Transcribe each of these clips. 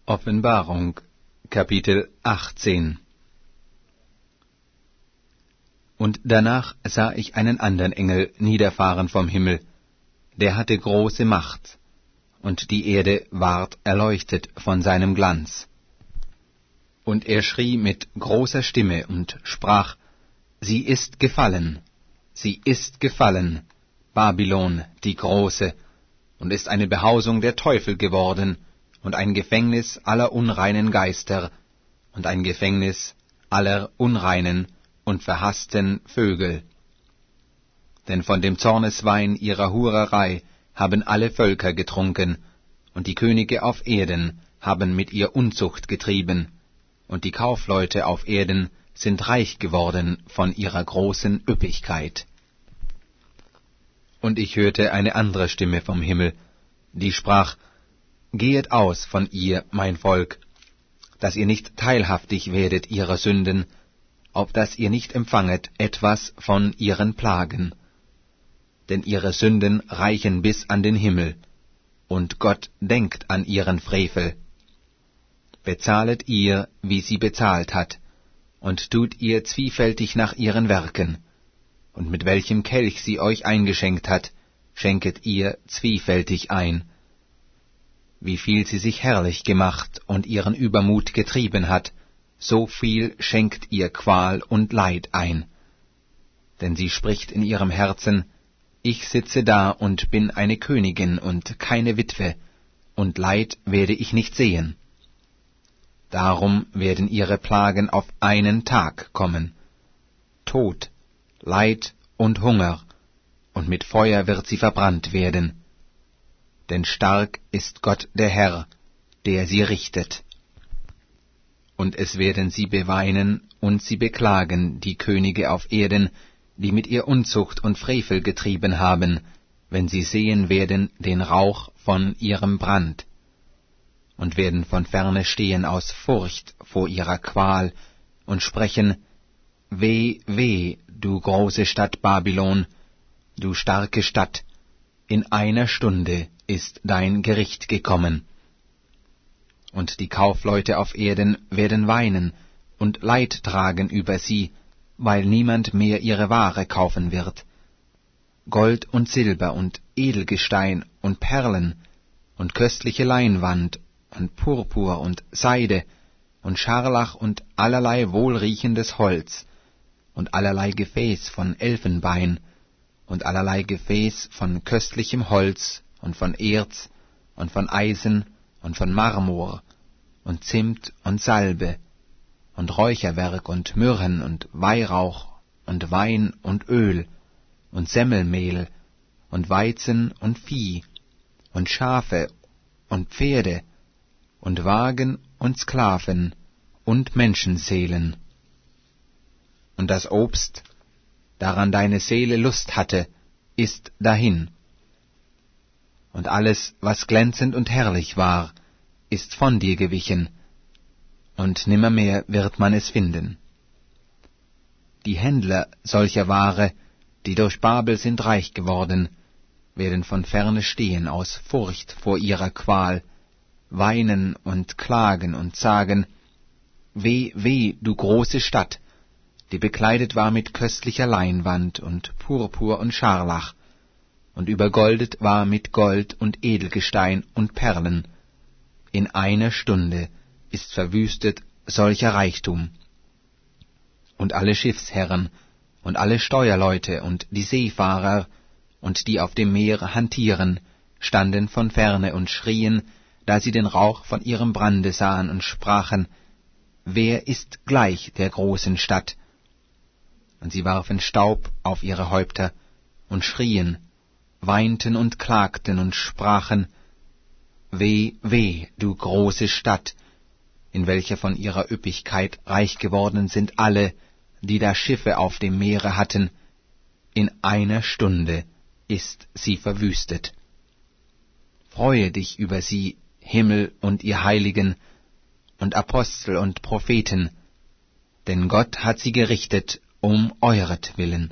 Offenbarung, Kapitel 18. Und danach sah ich einen anderen Engel niederfahren vom Himmel, der hatte große Macht, und die Erde ward erleuchtet von seinem Glanz. Und er schrie mit großer Stimme und sprach: Sie ist gefallen, Babylon die Große, und ist eine Behausung der Teufel geworden, und ein Gefängnis aller unreinen Geister, und ein Gefängnis aller unreinen und verhassten Vögel. Denn von dem Zorneswein ihrer Hurerei haben alle Völker getrunken, und die Könige auf Erden haben mit ihr Unzucht getrieben, und die Kaufleute auf Erden sind reich geworden von ihrer großen Üppigkeit. Und ich hörte eine andere Stimme vom Himmel, die sprach: Gehet aus von ihr, mein Volk, dass ihr nicht teilhaftig werdet ihrer Sünden, auf dass ihr nicht empfanget etwas von ihren Plagen. Denn ihre Sünden reichen bis an den Himmel, und Gott denkt an ihren Frevel. Bezahlet ihr, wie sie bezahlt hat, und tut ihr zwiefältig nach ihren Werken, und mit welchem Kelch sie euch eingeschenkt hat, schenket ihr zwiefältig ein. Wie viel sie sich herrlich gemacht und ihren Übermut getrieben hat, so viel schenkt ihr Qual und Leid ein. Denn sie spricht in ihrem Herzen: Ich sitze da und bin eine Königin und keine Witwe, und Leid werde ich nicht sehen. Darum werden ihre Plagen auf einen Tag kommen: Tod, Leid und Hunger, und mit Feuer wird sie verbrannt werden. Denn stark ist Gott der Herr, der sie richtet. Und es werden sie beweinen und sie beklagen, die Könige auf Erden, die mit ihr Unzucht und Frevel getrieben haben, wenn sie sehen werden den Rauch von ihrem Brand, und werden von ferne stehen aus Furcht vor ihrer Qual und sprechen: Weh, weh, du große Stadt Babylon, du starke Stadt, in einer Stunde ist dein Gericht gekommen. Und die Kaufleute auf Erden werden weinen und Leid tragen über sie, weil niemand mehr ihre Ware kaufen wird. Gold und Silber und Edelgestein und Perlen und köstliche Leinwand und Purpur und Seide und Scharlach und allerlei wohlriechendes Holz und allerlei Gefäß von Elfenbein und allerlei Gefäß von köstlichem Holz und von Erz und von Eisen und von Marmor und Zimt und Salbe und Räucherwerk und Myrrhen und Weihrauch und Wein und Öl und Semmelmehl und Weizen und Vieh und Schafe und Pferde und Wagen und Sklaven und Menschenseelen. Und das Obst, daran deine Seele Lust hatte, ist dahin. Und alles, was glänzend und herrlich war, ist von dir gewichen, und nimmermehr wird man es finden. Die Händler solcher Ware, die durch Babel sind reich geworden, werden von ferne stehen aus Furcht vor ihrer Qual, weinen und klagen und sagen: Weh, weh, du große Stadt, die bekleidet war mit köstlicher Leinwand und Purpur und Scharlach, und übergoldet war mit Gold und Edelgestein und Perlen. In einer Stunde ist verwüstet solcher Reichtum. Und alle Schiffsherren und alle Steuerleute und die Seefahrer und die auf dem Meer hantieren, standen von ferne und schrien, da sie den Rauch von ihrem Brande sahen, und sprachen: Wer ist gleich der großen Stadt? Und sie warfen Staub auf ihre Häupter und schrien, weinten und klagten und sprachen: Weh, weh, du große Stadt, in welcher von ihrer Üppigkeit reich geworden sind alle, die da Schiffe auf dem Meere hatten. In einer Stunde ist sie verwüstet. Freue dich über sie, Himmel und ihr Heiligen und Apostel und Propheten, denn Gott hat sie gerichtet um euretwillen.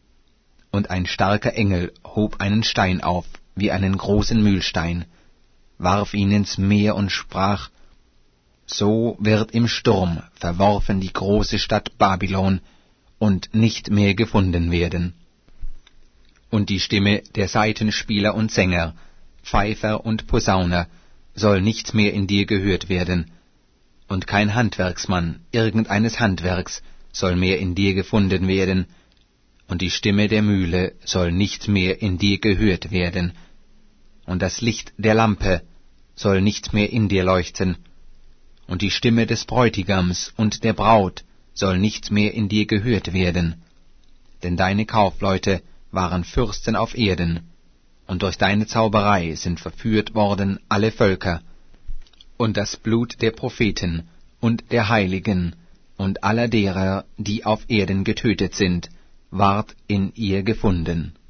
Und ein starker Engel hob einen Stein auf, wie einen großen Mühlstein, warf ihn ins Meer und sprach: So wird im Sturm verworfen die große Stadt Babylon und nicht mehr gefunden werden. Und die Stimme der Saitenspieler und Sänger, Pfeifer und Posauner soll nicht mehr in dir gehört werden, und kein Handwerksmann irgendeines Handwerks soll mehr in dir gefunden werden, und die Stimme der Mühle soll nicht mehr in dir gehört werden, und das Licht der Lampe soll nicht mehr in dir leuchten, und die Stimme des Bräutigams und der Braut soll nicht mehr in dir gehört werden, denn deine Kaufleute waren Fürsten auf Erden, und durch deine Zauberei sind verführt worden alle Völker, und das Blut der Propheten und der Heiligen und aller derer, die auf Erden getötet sind, ward in ihr gefunden.